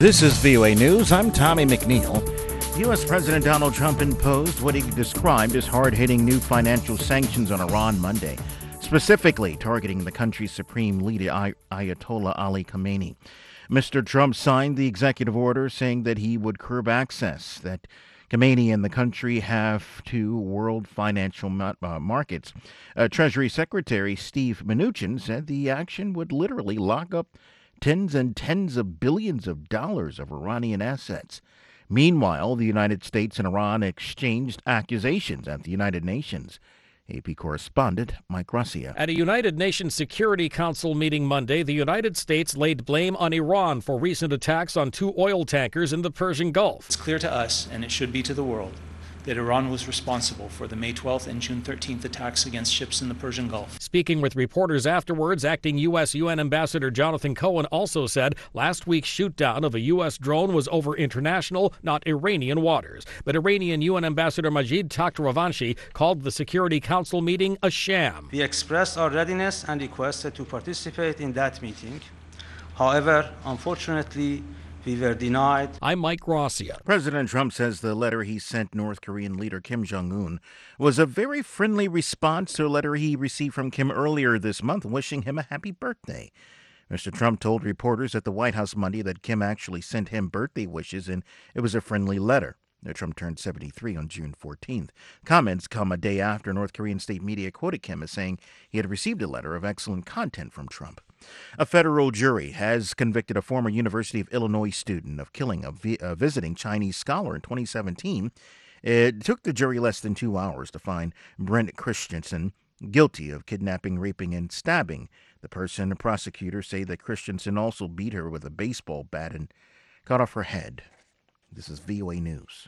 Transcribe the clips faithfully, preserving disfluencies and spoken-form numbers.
This is V O A News. I'm Tommy McNeil. U S. President Donald Trump imposed what he described as hard-hitting new financial sanctions on Iran Monday, specifically targeting the country's supreme leader, Ay- Ayatollah Ali Khamenei. Mister Trump signed the executive order saying that he would curb access that Khamenei and the country have to world financial ma- uh, markets. Uh, Treasury Secretary Steve Mnuchin said the action would literally lock up tens and tens of billions of dollars of Iranian assets. Meanwhile, the United States and Iran exchanged accusations at the United Nations. A P correspondent Mike Gracia. At a United Nations Security Council meeting Monday, the United States laid blame on Iran for recent attacks on two oil tankers in the Persian Gulf. It's clear to us, and it should be to the world, that Iran was responsible for the May twelfth and June thirteenth attacks against ships in the Persian Gulf. Speaking with reporters afterwards, acting U S U N Ambassador Jonathan Cohen also said last week's shoot-down of a U S drone was over international, not Iranian waters. But Iranian U N Ambassador Majid Takhtravanshi called the Security Council meeting a sham. We expressed our readiness and requested to participate in that meeting. However, unfortunately, we were denied. I'm Mike Gracia. President Trump says the letter he sent North Korean leader Kim Jong-un was a very friendly response to a letter he received from Kim earlier this month wishing him a happy birthday. Mister Trump told reporters at the White House Monday that Kim actually sent him birthday wishes and it was a friendly letter. Trump turned seventy-three on June fourteenth. Comments come a day after North Korean state media quoted Kim as saying he had received a letter of excellent content from Trump. A federal jury has convicted a former University of Illinois student of killing a, vi- a visiting Chinese scholar in twenty seventeen. It took the jury less than two hours to find Brent Christensen guilty of kidnapping, raping, and stabbing the person. Prosecutors say that Christensen also beat her with a baseball bat and cut off her head. This is V O A News.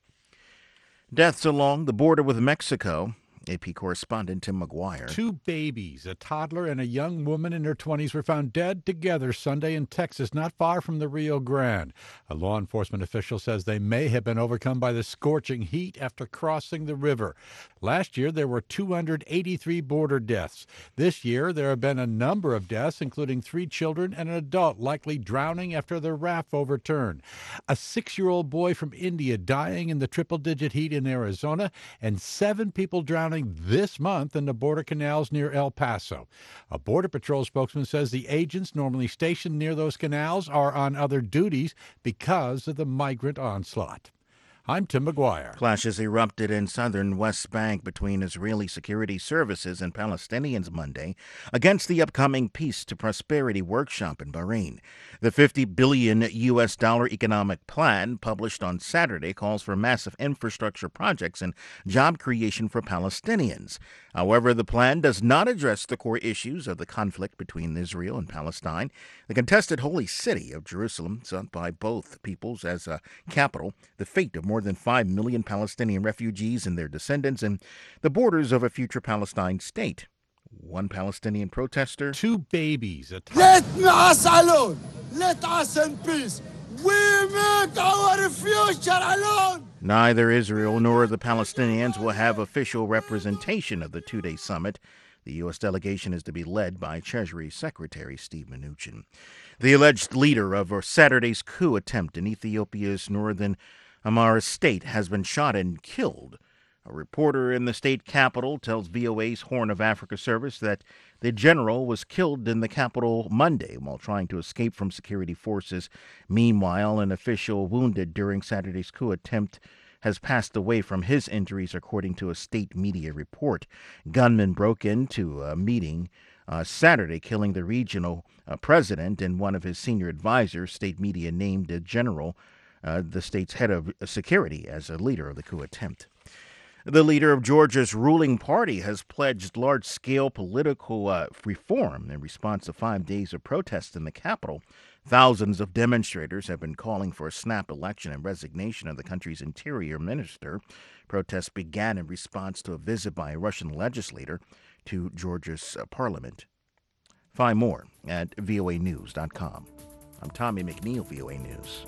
Deaths along the border with Mexico. A P correspondent Tim McGuire. Two babies, a toddler and a young woman in her twenties, were found dead together Sunday in Texas, not far from the Rio Grande. A law enforcement official says they may have been overcome by the scorching heat after crossing the river. Last year, there were two hundred eighty-three border deaths. This year, there have been a number of deaths, including three children and an adult likely drowning after the raft overturned. A six-year-old boy from India dying in the triple-digit heat in Arizona, and seven people drowning this month in the border canals near El Paso. A Border Patrol spokesman says the agents normally stationed near those canals are on other duties because of the migrant onslaught. I'm Tim McGuire. Clashes erupted in southern West Bank between Israeli security services and Palestinians Monday against the upcoming Peace to Prosperity workshop in Bahrain. The fifty billion U S dollar economic plan published on Saturday calls for massive infrastructure projects and job creation for Palestinians. However, the plan does not address the core issues of the conflict between Israel and Palestine. The contested holy city of Jerusalem, sought by both peoples as a capital, the fate of more than five million Palestinian refugees and their descendants, and the borders of a future Palestine state. One Palestinian protester. Two babies. A Let us alone. Let us in peace. We make our future alone. Neither Israel nor the Palestinians will have official representation of the two-day summit. The U S delegation is to be led by Treasury Secretary Steve Mnuchin. The alleged leader of Saturday's coup attempt in Ethiopia's northern Amhara state has been shot and killed. A reporter in the state capital tells V O A's Horn of Africa service that the general was killed in the capital Monday while trying to escape from security forces. Meanwhile, an official wounded during Saturday's coup attempt has passed away from his injuries, according to a state media report. Gunmen broke into a meeting uh, Saturday, killing the regional uh, president and one of his senior advisors. State media named the general uh, the state's head of security as a leader of the coup attempt. The leader of Georgia's ruling party has pledged large-scale political uh, reform in response to five days of protests in the capital. Thousands of demonstrators have been calling for a snap election and resignation of the country's interior minister. Protests began in response to a visit by a Russian legislator to Georgia's uh, parliament. Find more at V O A news dot com. I'm Tommy McNeil, V O A News.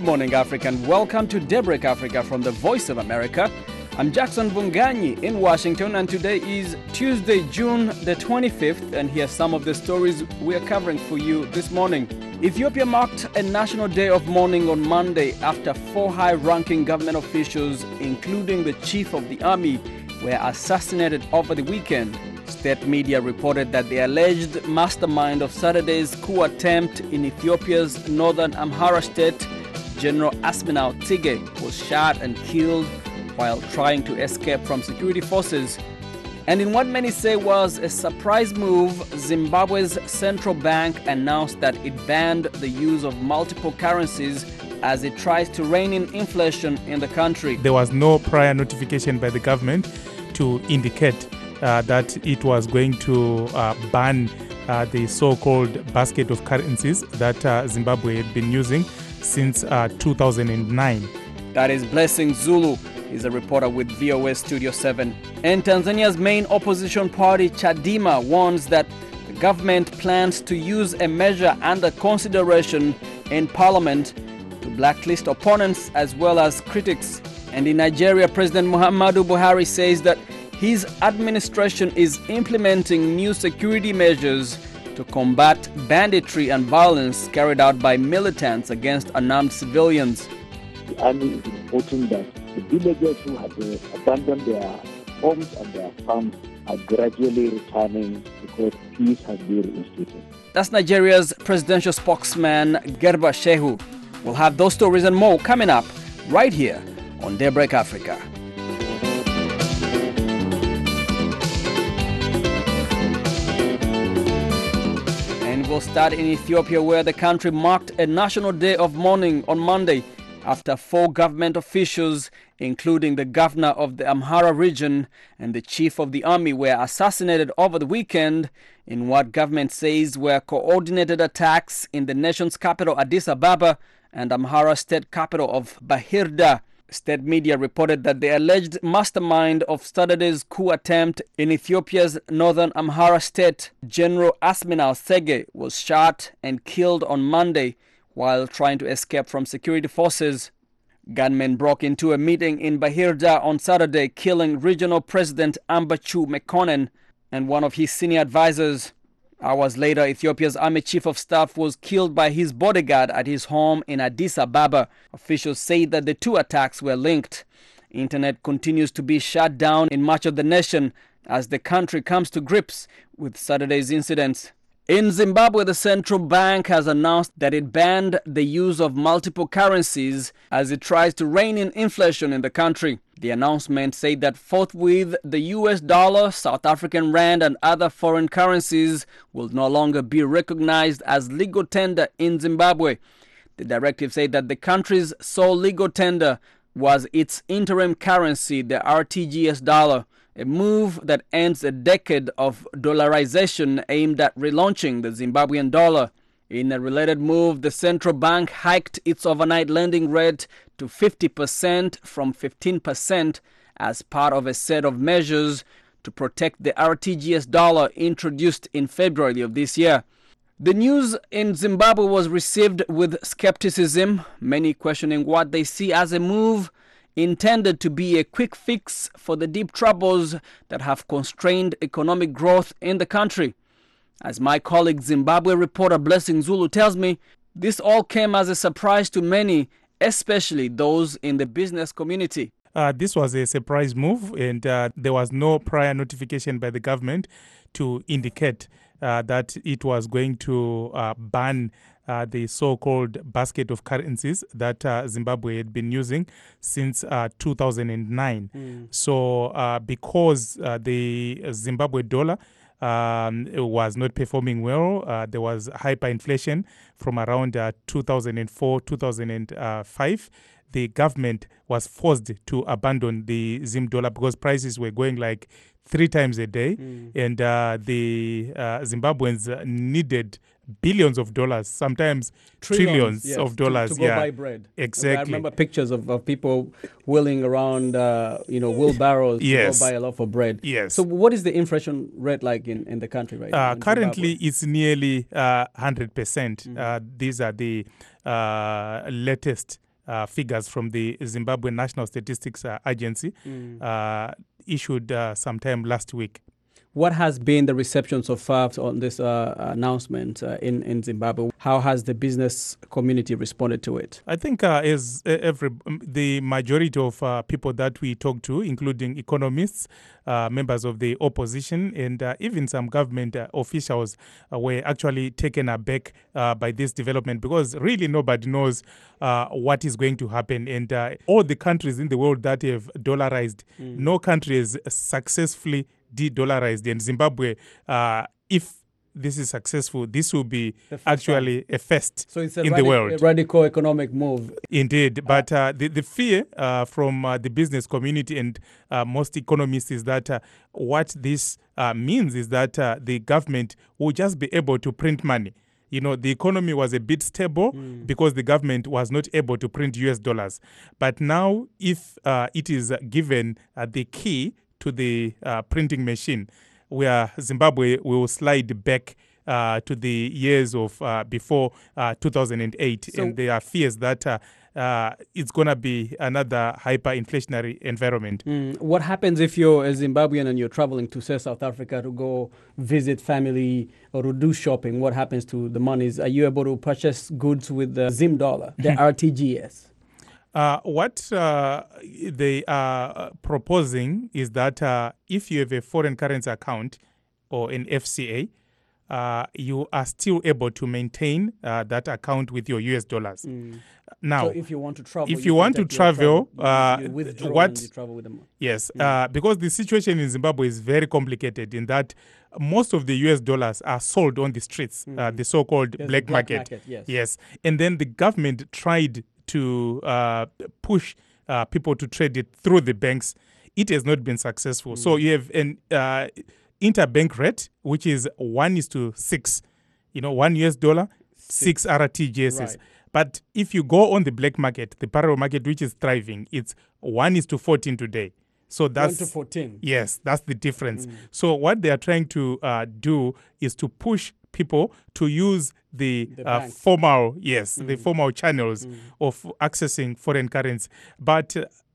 morning, Africa, and welcome to Daybreak Africa from the Voice of America. I'm Jackson Vunganyi in Washington, and today is Tuesday, June the twenty-fifth, and here's some of the stories we are covering for you this morning. Ethiopia marked a national day of mourning on Monday after four high-ranking government officials, including the chief of the army, were assassinated over the weekend. State media reported that the alleged mastermind of Saturday's coup attempt in Ethiopia's northern Amhara state, General Asminaw Tsige, was shot and killed while trying to escape from security forces. And in what many say was a surprise move, Zimbabwe's central bank announced that it banned the use of multiple currencies as it tries to rein in inflation in the country. There was no prior notification by the government to indicate uh, that it was going to uh, ban uh, the so-called basket of currencies that uh, Zimbabwe had been using since uh, two thousand nine. That is Blessing Zulu. He's a reporter with V O A Studio seven. And Tanzania's main opposition party, Chadema, warns that the government plans to use a measure under consideration in parliament to blacklist opponents as well as critics. And in Nigeria, President Muhammadu Buhari says that his administration is implementing new security measures to combat banditry and violence carried out by militants against unarmed civilians. The army is reporting that the villagers who had uh, abandoned their homes and their farms are gradually returning because peace has been reinstated. That's Nigeria's presidential spokesman, Garba Shehu. We'll have those stories and more coming up right here on Daybreak Africa. And we'll start in Ethiopia, where the country marked a national day of mourning on Monday after four government officials, including the governor of the Amhara region and the chief of the army, were assassinated over the weekend in what government says were coordinated attacks in the nation's capital, Addis Ababa, and Amhara state capital of Bahirda. State media reported that the alleged mastermind of Saturday's coup attempt in Ethiopia's northern Amhara state, General Asminaw Tsige, was shot and killed on Monday while trying to escape from security forces. Gunmen broke into a meeting in Bahirda on Saturday, killing regional president Ambachew Mekonnen and one of his senior advisors. Hours later, Ethiopia's army chief of staff was killed by his bodyguard at his home in Addis Ababa. Officials say that the two attacks were linked. Internet continues to be shut down in much of the nation as the country comes to grips with Saturday's incidents. In Zimbabwe, the central bank has announced that it banned the use of multiple currencies as it tries to rein in inflation in the country. The announcement said that forthwith the U S dollar, South African rand, and other foreign currencies will no longer be recognized as legal tender in Zimbabwe. The directive said that the country's sole legal tender was its interim currency, the R T G S dollar. A move that ends a decade of dollarization aimed at relaunching the Zimbabwean dollar. In a related move, the central bank hiked its overnight lending rate to fifty percent from fifteen percent as part of a set of measures to protect the R T G S dollar introduced in February of this year. The news in Zimbabwe was received with skepticism, many questioning what they see as a move intended to be a quick fix for the deep troubles that have constrained economic growth in the country. As my colleague Zimbabwe reporter Blessing Zulu tells me, this all came as a surprise to many, especially those in the business community. Uh, this was a surprise move, and uh, there was no prior notification by the government to indicate uh, that it was going to uh, ban Uh, the so-called basket of currencies that uh, Zimbabwe had been using since uh, two thousand nine. Mm. So uh, because uh, the Zimbabwe dollar um, was not performing well, uh, there was hyperinflation from around uh, two thousand four, two thousand five. The government was forced to abandon the Zim dollar because prices were going like three times a day. Mm. And uh, the uh, Zimbabweans needed billions of dollars, sometimes trillions, trillions yes, of dollars. To, to go yeah, buy bread. Exactly. I remember pictures of, of people wheeling around, uh, you know, wheelbarrows yes. to go buy a loaf of bread. Yes. So what is the inflation rate like in, in the country right uh, now? Currently, Zimbabwe? It's nearly uh, one hundred percent. Mm-hmm. Uh, these are the uh, latest uh, figures from the Zimbabwe National Statistics uh, Agency mm. uh, issued uh, sometime last week. What has been the reception so far on this uh, announcement uh, in, in Zimbabwe? How has the business community responded to it? I think uh, as every the majority of uh, people that we talk to, including economists, uh, members of the opposition, and uh, even some government uh, officials uh, were actually taken aback uh, by this development, because really nobody knows uh, what is going to happen. And uh, all the countries in the world that have dollarized, mm. no country has successfully de-dollarized. And Zimbabwe, uh, if this is successful, this will be actually time. a first so it's a in radic- the world. A radical economic move. Indeed. But uh, the, the fear uh, from uh, the business community and uh, most economists is that uh, what this uh, means is that uh, the government will just be able to print money. You know, the economy was a bit stable mm. because the government was not able to print U S dollars. But now, if uh, it is given uh, the key to the uh, printing machine, where Zimbabwe will slide back uh, to the years of uh, before uh, two thousand eight. So, and there are fears that uh, uh, it's going to be another hyperinflationary environment. Mm. What happens if you're a Zimbabwean and you're traveling to, say, South Africa to go visit family or to do shopping? What happens to the monies? Are you able to purchase goods with the Zim dollar, the R T G S? Uh, what uh, they are proposing is that uh, if you have a foreign currency account or an F C A, uh, you are still able to maintain uh, that account with your U S dollars. Mm. Now, so if you want to travel, if you, you want to travel, travel uh, you, you withdraw what? And you travel with them. Yes, mm. uh, because the situation in Zimbabwe is very complicated in that most of the U S dollars are sold on the streets, mm. uh, the so-called black, black market. market. Yes. yes, and then the government tried to uh, push uh, people to trade it through the banks. It has not been successful. Mm. So you have an uh, interbank rate, which is one is to six, you know, one U S dollar, six, six R T G Ss. Right. But if you go on the black market, the parallel market, which is thriving, it's one is to fourteen today. So that's one to fourteen. Yes, that's the difference. Mm. So what they are trying to uh, do is to push people to use the, the uh, formal, yes, mm. the formal channels mm. of accessing foreign currency. But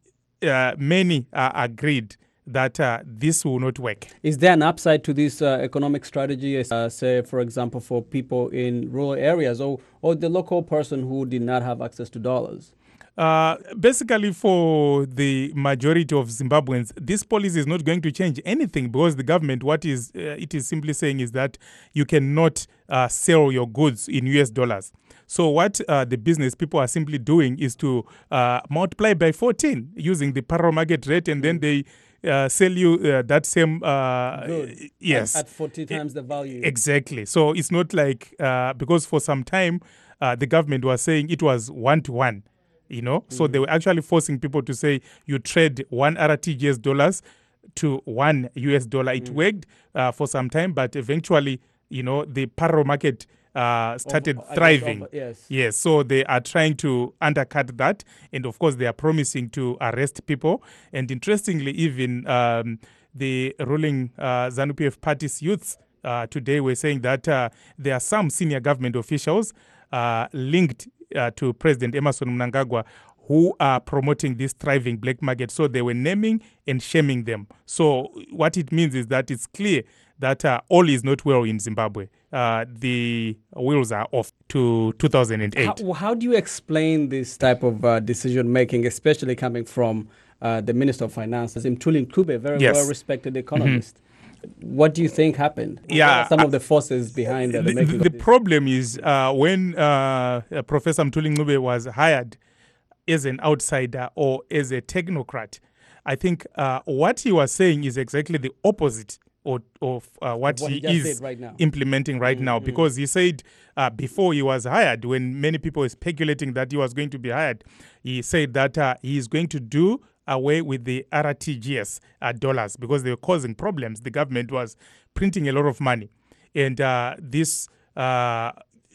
uh, many are agreed that uh, this will not work. Is there an upside to this uh, economic strategy, uh, say, for example, for people in rural areas or, or the local person who did not have access to dollars? Uh, basically, for the majority of Zimbabweans, this policy is not going to change anything, because the government, what is uh, it is simply saying is that you cannot uh, sell your goods in U S dollars. So what uh, the business people are simply doing is to uh, multiply by fourteen using the parallel market rate, and then they uh, sell you uh, that same uh, Good. yes at, at forty times the value. Exactly. So it's not like uh, because for some time uh, the government was saying it was one to one. You know, mm-hmm. so they were actually forcing people to say you trade one R T G S dollars to one U S dollar. It mm-hmm. worked uh, for some time, but eventually, you know, the parallel market uh, started over, thriving. Over, yes. Yes. So they are trying to undercut that. And of course, they are promising to arrest people. And interestingly, even um, the ruling uh, ZANU P F party's youths uh, today were saying that uh, there are some senior government officials uh, linked Uh, to President Emmerson Mnangagwa who are promoting this thriving black market. So they were naming and shaming them. So what it means is that it's clear that uh, all is not well in Zimbabwe. Uh, the wheels are off to two thousand eight. How, how do you explain this type of uh, decision-making, especially coming from uh, the Minister of Finance, Mthuli Ncube, a very yes. well-respected economist? Mm-hmm. What do you think happened? Yeah, what are some uh, of the forces behind uh, the, the making The of this? problem is uh, when uh, Professor Mthuli Ncube was hired as an outsider or as a technocrat, I think uh, what he was saying is exactly the opposite of, of uh, what, what he, he is right now. implementing right mm-hmm. now. Because he said uh, before he was hired, when many people were speculating that he was going to be hired, he said that uh, he is going to do away with the R T G S uh, dollars because they were causing problems. The government was printing a lot of money. And uh, this uh,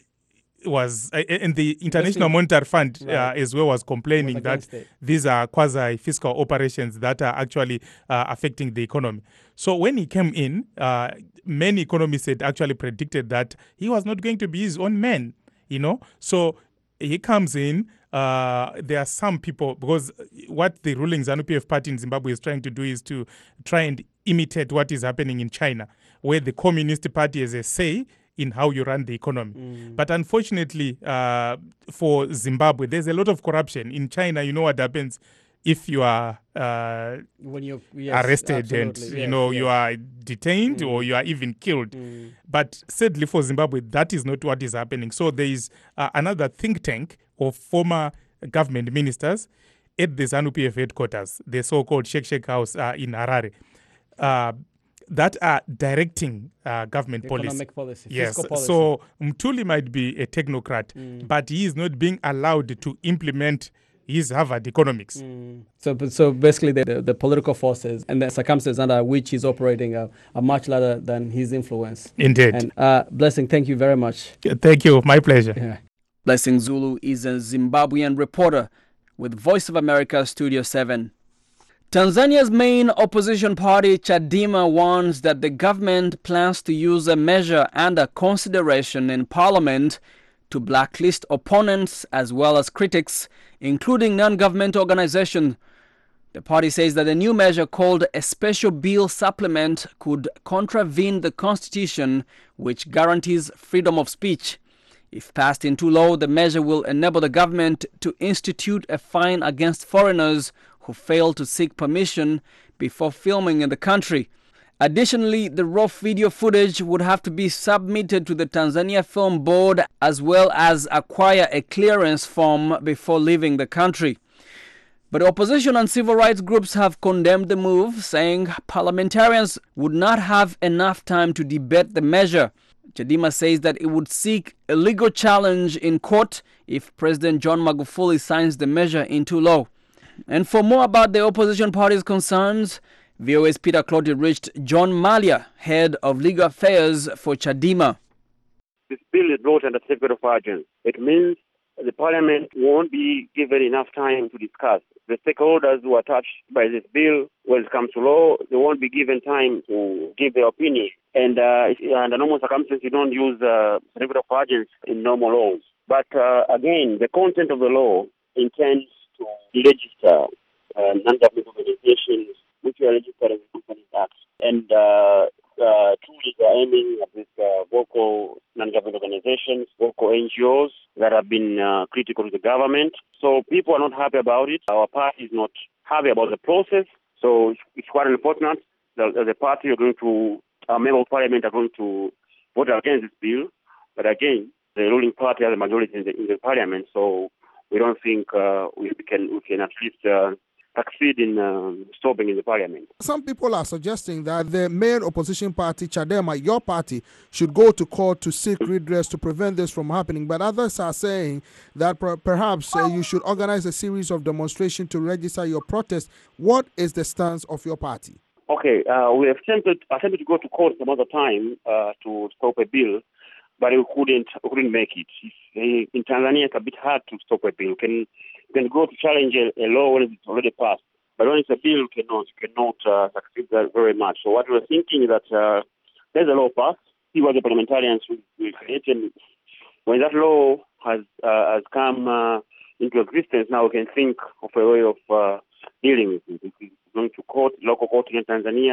was, uh, and the International Monetary Fund right. uh, as well was complaining was that it. these are quasi-fiscal operations that are actually uh, affecting the economy. So when he came in, uh, many economists had actually predicted that he was not going to be his own man, you know. So he comes in uh, there are some people, because what the ruling ZANU P F party in Zimbabwe is trying to do is to try and imitate what is happening in China, where the Communist Party has a say in how you run the economy. Mm. But unfortunately, uh, for Zimbabwe, there's a lot of corruption. In China, you know what happens if you are uh, when you're yes, arrested and yes, you know yes. you are detained mm. or you are even killed. Mm. But sadly for Zimbabwe, that is not what is happening. So there is uh, another think tank of former government ministers at the ZANU P F headquarters, the so-called Shake Shake House uh, in Harare, uh, that are directing uh, government Economic policy. policy. Yes. Policy. So Mtuli might be a technocrat, mm. but he is not being allowed to implement his Harvard economics. Mm. So, so basically, the, the, the political forces and the circumstances under which he's operating are, are much larger than his influence. Indeed. And uh, Blessing, thank you very much. Thank you. My pleasure. Yeah. Blessing Zulu is a Zimbabwean reporter with Voice of America Studio seven. Tanzania's main opposition party, Chadema, warns that the government plans to use a measure under consideration in parliament to blacklist opponents as well as critics, including non-government organizations. The party says that the new measure, called a special bill supplement, could contravene the constitution, which guarantees freedom of speech. If passed into law, the measure will enable the government to institute a fine against foreigners who fail to seek permission before filming in the country. Additionally, the raw video footage would have to be submitted to the Tanzania Film Board as well as acquire a clearance form before leaving the country. But opposition and civil rights groups have condemned the move, saying parliamentarians would not have enough time to debate the measure. Chadema says that it would seek a legal challenge in court if President John Magufuli signs the measure into law. And for more about the opposition party's concerns, V O A's Peter Clotty reached John Malia, head of legal affairs for Chadema. This bill is brought under certificate of urgency. It means the parliament won't be given enough time to discuss. The stakeholders who are touched by this bill, when it comes to law, they won't be given time to give their opinion. And uh, under normal circumstances, you don't use uh, certificate of urgency in normal laws. But uh, again, the content of the law intends to register uh, non-government organizations which are registered as Companies Act. And uh, uh, truly they are aiming at these uh, vocal non-government organizations, vocal N G Os that have been uh, critical to the government. So people are not happy about it. Our party is not happy about the process. So it's, it's quite unfortunate that the party are going to, our members of parliament are going to vote against this bill. But again, the ruling party has a majority in the, in the parliament, so we don't think uh, we can we can at least uh, succeed in um, stopping in the parliament. Some people are suggesting that the main opposition party, Chadema, your party, should go to court to seek redress to prevent this from happening. But others are saying that per- perhaps uh, you should organize a series of demonstrations to register your protest. What is the stance of your party? Okay, uh, we have attempted, attempted to go to court some other time uh, to stop a bill, but we couldn't, we couldn't make it. In Tanzania, it's a bit hard to stop a bill. You can, you can go to challenge a, a law when it's already passed, but when it's a bill, you cannot, you cannot uh, succeed very much. So what we're thinking is that uh, there's a law passed, see what the parliamentarians will, will create, and when that law has uh, has come uh, into existence, now we can think of a way of uh, dealing with it. If we're going to court, local court in Tanzania,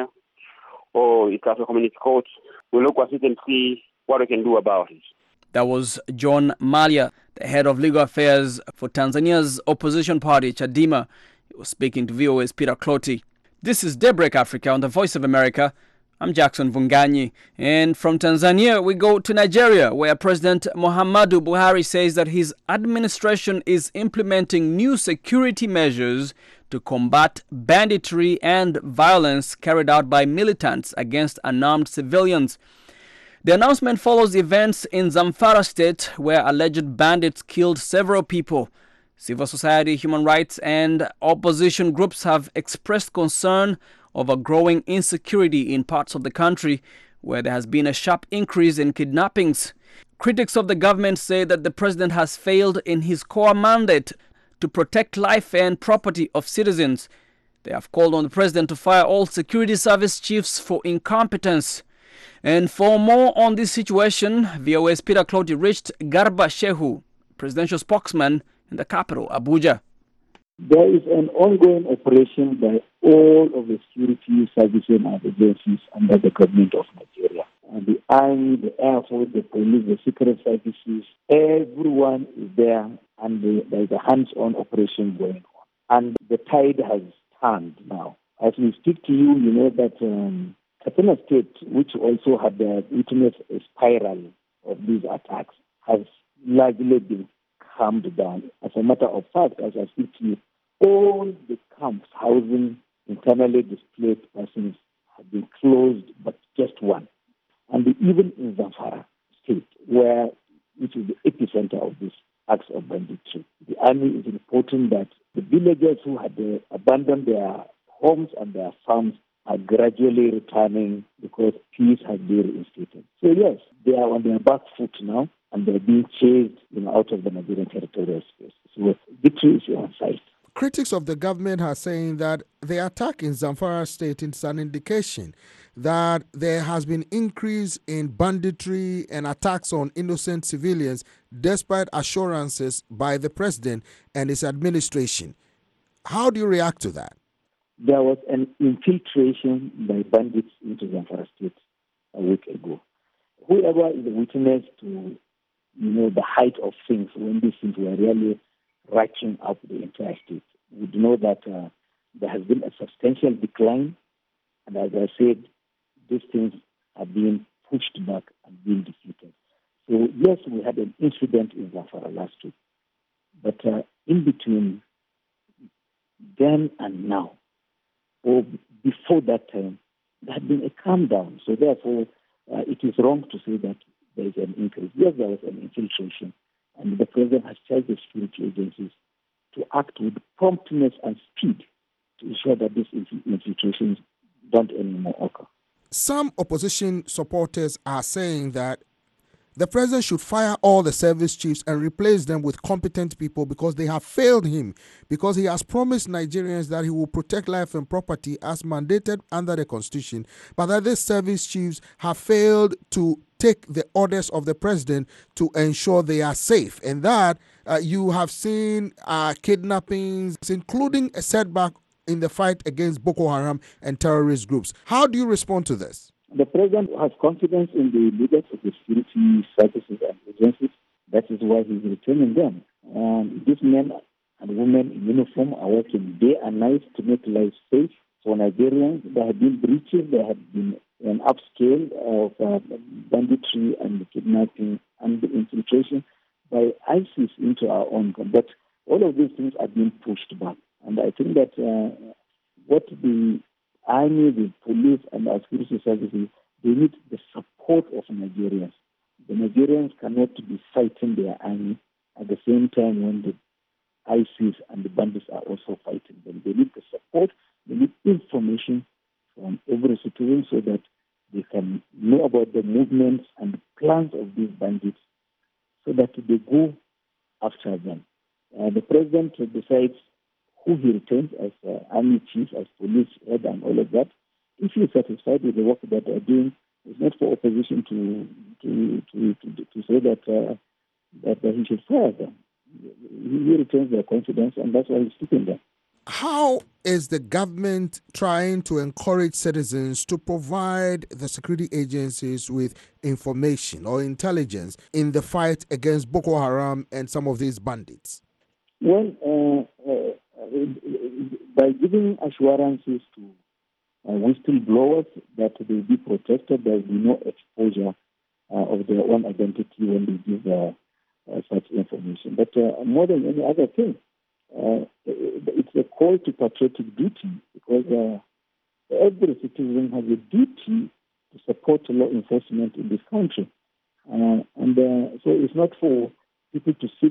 or it's after community court, we'll look at it and see what we can do about it. That was John Malia, the head of legal affairs for Tanzania's opposition party, Chadema. He was speaking to V O A's Peter Clotty. This is Daybreak Africa on the Voice of America. I'm Jackson Vunganyi. And from Tanzania, we go to Nigeria, where President Muhammadu Buhari says that his administration is implementing new security measures to combat banditry and violence carried out by militants against unarmed civilians. The announcement follows events in Zamfara state where alleged bandits killed several people. Civil society, human rights, and opposition groups have expressed concern over growing insecurity in parts of the country where there has been a sharp increase in kidnappings. Critics of the government say that the president has failed in his core mandate to protect life and property of citizens. They have called on the president to fire all security service chiefs for incompetence. And for more on this situation, V O A's Peter Clotty reached Garba Shehu, presidential spokesman in the capital, Abuja. There is an ongoing operation by all of the security services and agencies under the government of Nigeria. And the Army, the Air Force, the police, the secret services, everyone is there, and the, there's a hands-on operation going on. And the tide has turned now. As we speak to you, you know that um, Katsina State, which also had uh, witnessed a spiral of these attacks, has largely been calmed down. As a matter of fact, as I speak to you, all the camps housing internally displaced persons have been closed, but just one. And even in Zamfara State, where which is the epicenter of this acts of banditry, the army is reporting that the villagers who had uh, abandoned their homes and their farms are gradually returning because peace has been reinstated. So yes, they are on their back foot now, and they're being chased, you know, out of the Nigerian territorial space. So victory is on site. Critics of the government are saying that the attack in Zamfara State is an indication that there has been increase in banditry and attacks on innocent civilians despite assurances by the president and his administration. How do you react to that? There was an infiltration by bandits into Zamfara State a week ago. Whoever is a witness to, you know, the height of things when these things were really ratcheting up the entire state would know that uh, there has been a substantial decline, and as I said, these things are being pushed back and being defeated. So yes, we had an incident in Zamfara last week, but uh, in between then and now, or before that time, there had been a calm down. So therefore, uh, it is wrong to say that there is an increase. Yes, there was an infiltration, and the president has charged the security agencies to act with promptness and speed to ensure that these infiltrations don't anymore occur. Some opposition supporters are saying that the president should fire all the service chiefs and replace them with competent people because they have failed him, because he has promised Nigerians that he will protect life and property as mandated under the constitution, but that these service chiefs have failed to take the orders of the president to ensure they are safe. And that uh, you have seen uh, kidnappings, including a setback in the fight against Boko Haram and terrorist groups. How do you respond to this? The president has confidence in the leaders of the security services and agencies. That is why he's returning them. Um, these men and women in uniform are working day and night to make life safe for Nigerians. There have been breaches, there have been an upscale of uh, banditry and kidnapping and the infiltration by ISIS into our own country. But all of these things are being pushed back. And I think that uh, what the army, the police, and our security services, they need the support of Nigerians. The Nigerians cannot be fighting their army at the same time when the ISIS and the bandits are also fighting them. They need the support, they need information from every citizen so that they can know about the movements and plans of these bandits so that they go after them. Uh, the president decides who he retains as uh, army chief, as police head, and all of that. If he is satisfied with the work that they are doing, it's not for opposition to to to, to, to say that uh, that he should fire them. He retains their confidence, and that's why he's keeping them. How is the government trying to encourage citizens to provide the security agencies with information or intelligence in the fight against Boko Haram and some of these bandits? Well, uh, uh, by giving assurances to uh, whistleblowers that they will be protected, there will be no exposure uh, of their own identity when they give uh, uh, such information. But uh, more than any other thing, uh, it's a call to patriotic duty because uh, every citizen has a duty to support law enforcement in this country. Uh, and uh, so it's not for people to sit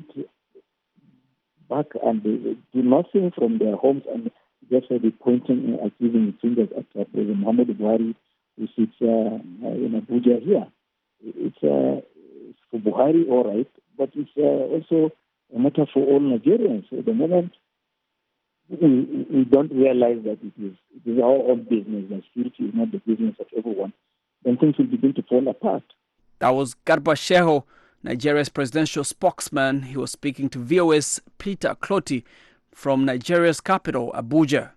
back and do nothing from their homes and just be pointing and accusing fingers at uh, President Muhammad Buhari, who sits uh, in Abuja here. It's, uh, it's for Buhari, all right, but it's uh, also a matter for all Nigerians. So the moment we, we don't realize that it is, it is our own business, that security is not the business of everyone, then things will begin to fall apart. That was Garba Shehu, Nigeria's presidential spokesman. He was speaking to V O A's Peter Clotty from Nigeria's capital, Abuja.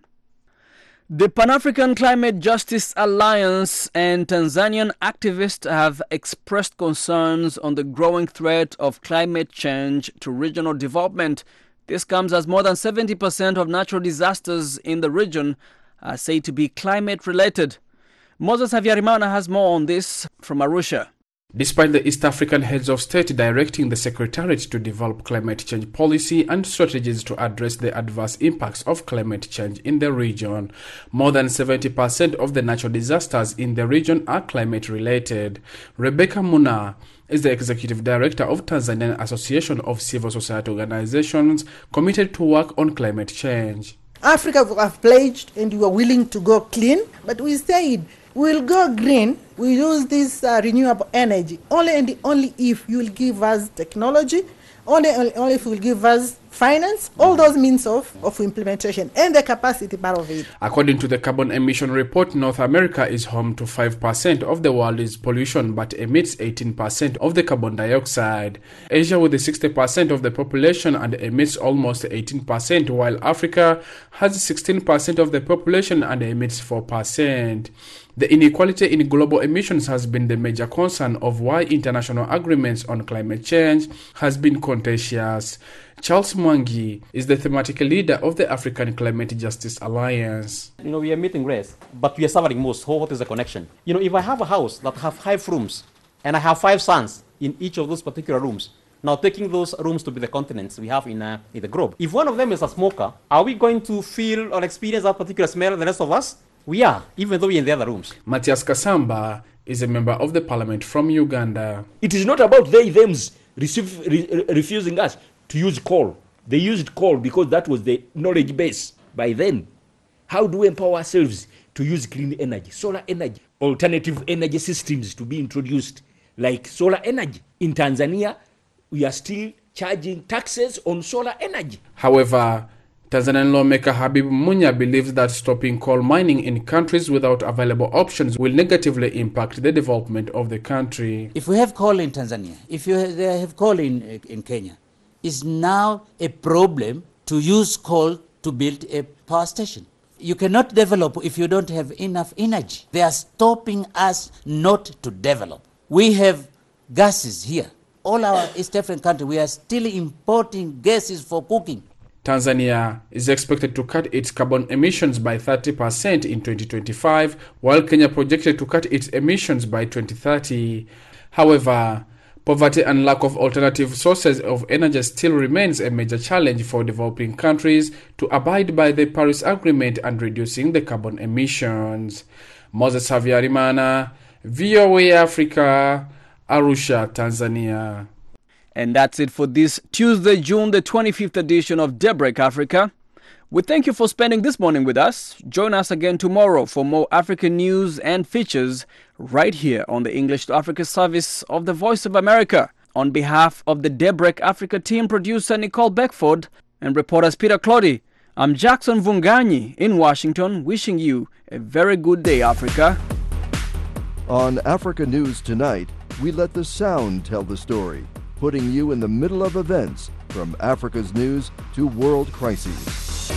The Pan-African Climate Justice Alliance and Tanzanian activists have expressed concerns on the growing threat of climate change to regional development. This comes as more than seventy percent of natural disasters in the region are said to be climate-related. Moses Havyarimana has more on this from Arusha. Despite the East African heads of state directing the Secretariat to develop climate change policy and strategies to address the adverse impacts of climate change in the region, more than seventy percent of the natural disasters in the region are climate-related. Rebecca Muna is the Executive Director of Tanzanian Association of Civil Society Organizations committed to work on climate change. Africa have pledged and we are willing to go clean, but we said we'll go green. We use this uh, renewable energy only and only if you will give us technology, only, only, only if you will give us finance, all those means of, of implementation and the capacity part of it. According to the carbon emission report, North America is home to five percent of the world's pollution but emits eighteen percent of the carbon dioxide. Asia with the sixty percent of the population and emits almost eighteen percent, while Africa has sixteen percent of the population and emits four percent. The inequality in global emissions has been the major concern of why international agreements on climate change has been contentious. Charles Mwangi is the thematic leader of the African Climate Justice Alliance. You know, we are meeting race, but we are suffering most. So what is the connection? You know, if I have a house that have five rooms and I have five sons in each of those particular rooms, now taking those rooms to be the continents we have in, uh, in the globe, if one of them is a smoker, are we going to feel or experience that particular smell the rest of us? We are, even though we're in the other rooms. Matthias Kasamba is a member of the parliament from Uganda. It is not about they, thems receive, re, refusing us to use coal. They used coal because that was the knowledge base by then. How do we empower ourselves to use clean energy, solar energy, alternative energy systems to be introduced, like solar energy? In Tanzania, we are still charging taxes on solar energy. However, Tanzanian lawmaker Habib Munya believes that stopping coal mining in countries without available options will negatively impact the development of the country. If we have coal in Tanzania, if you have, they have coal in, in Kenya, it's now a problem to use coal to build a power station. You cannot develop if you don't have enough energy. They are stopping us not to develop. We have gases here. All our East African countries, we are still importing gases for cooking. Tanzania is expected to cut its carbon emissions by thirty percent in twenty twenty-five, while Kenya projected to cut its emissions by twenty thirty. However, poverty and lack of alternative sources of energy still remains a major challenge for developing countries to abide by the Paris Agreement and reducing the carbon emissions. Moses Havyarimana, V O A Africa, Arusha, Tanzania. And that's it for this Tuesday, June the twenty-fifth edition of Daybreak Africa. We thank you for spending this morning with us. Join us again tomorrow for more African news and features right here on the English to Africa service of the Voice of America. On behalf of the Daybreak Africa team, producer Nicole Beckford and reporters Peter Clotty, I'm Jackson Vunganyi in Washington, wishing you a very good day, Africa. On Africa News Tonight, we let the sound tell the story, putting you in the middle of events from Africa's news to world crises.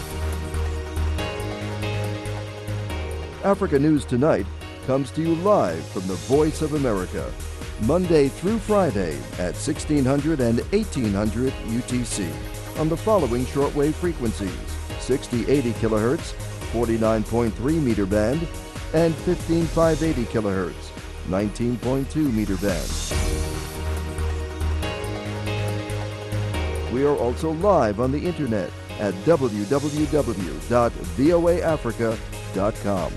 Africa News Tonight comes to you live from the Voice of America, Monday through Friday at sixteen hundred and eighteen hundred U T C on the following shortwave frequencies: sixty eighty kilohertz, forty-nine point three meter band, and fifteen five eighty kilohertz, nineteen point two meter band. We are also live on the internet at w w w dot v o a africa dot com.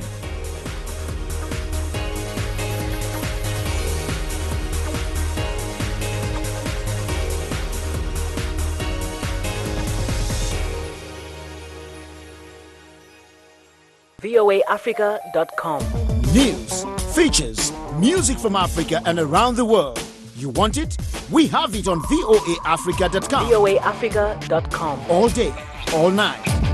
v o a africa dot com. News, features, music from Africa and around the world. You want it? We have it on v o a africa dot com. v o a africa dot com. All day, all night.